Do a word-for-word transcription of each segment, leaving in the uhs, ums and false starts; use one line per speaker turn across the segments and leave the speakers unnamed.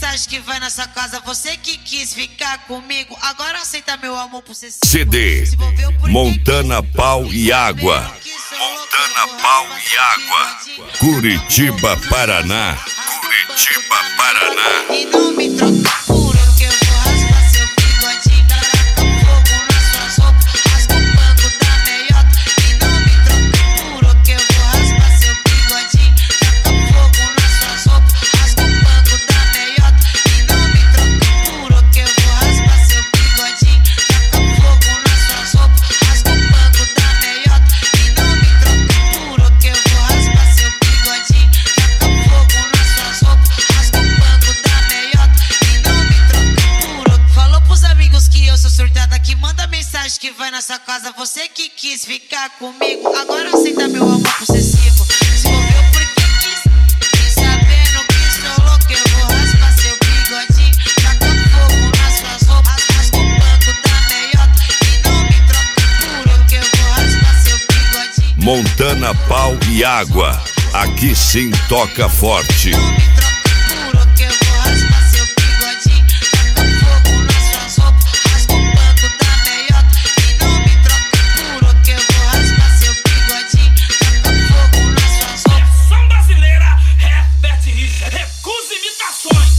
mensagem que vai nessa casa. Você que quis ficar comigo, agora aceita meu amor por ser
C D Montana Pau e Água. Montana Pau e Água. Curitiba, Paraná. Curitiba, Paraná.
E não me troca por o que eu vou raspar seu bigodinho. Taca fogo nas suas roupas, rasga o banco da meiota. E não me troca por o que eu vou raspar seu bigodinho. Taca fogo nas suas roupas, rasga o banco da meiota. E não me troca por o que eu vou raspar seu bigodinho. Taca fogo nas suas roupas, rasga o banco da meiota. E não me troca por o que eu vou raspar seu bigodinho. Taca fogo nas suas roupas, rasga o banco da meiota. E não me troca por o... Falou pros amigos que eu sou surtada, que manda mensagem que vai nessa casa. Você que quis ficar comigo, agora aceita meu amor possessivo. Se envolveu porque quis, e sabendo que estou louco, eu vou raspar seu bigodinho. Taca fogo nas suas roupas, rasga o banco da meiota. E não me troca por o que eu vou raspar seu bigodinho.
Montana Pau e Água. Aqui sim toca forte.
Não me troca por o que eu vou raspar seu bigodinho. Taca fogo nas suas roupas, rasga o banco da meiota. E não me troca por o que eu vou raspar seu bigodinho. Taca fogo nas suas roupas.
Versão brasileira, Herbert Richard, recusa imitações.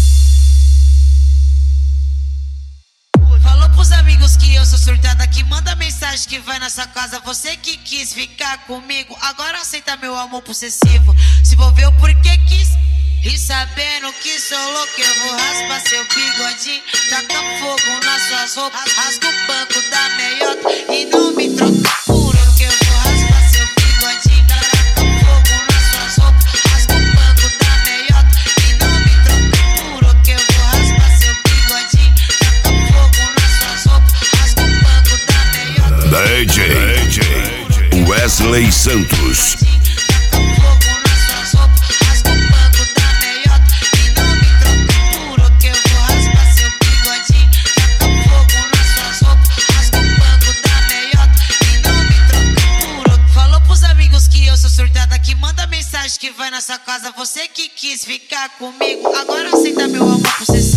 Falou pros amigos que eu sou surtada, que manda mensagem que vai nessa casa. Você que quis ficar comigo, agora aceita meu amor possessivo. Se envolveu porque quis, e sabendo que sou louco, eu vou raspar seu bigodinho. Taca fogo nas suas roupas, rasga o banco da meiota. E não me troca por o que eu vou raspar seu bigodinho. Taca fogo nas suas roupas, rasga o banco da meiota. E não me troca por o que eu vou raspar seu bigodinho. Taca fogo nas suas roupas, rasga o banco da meiota.
D J Wesley Santos.
Taca fogo nas suas roupas, rasga o banco da meiota. E não me troca por o que eu vou raspar seu bigodinho. Taca fogo nas suas roupas, rasga o banco da meiota. E não me troca por o... Falou pros amigos que eu sou surtada, que manda mensagem que vai nessa casa. Você que quis ficar comigo, agora aceita meu amor possessivo.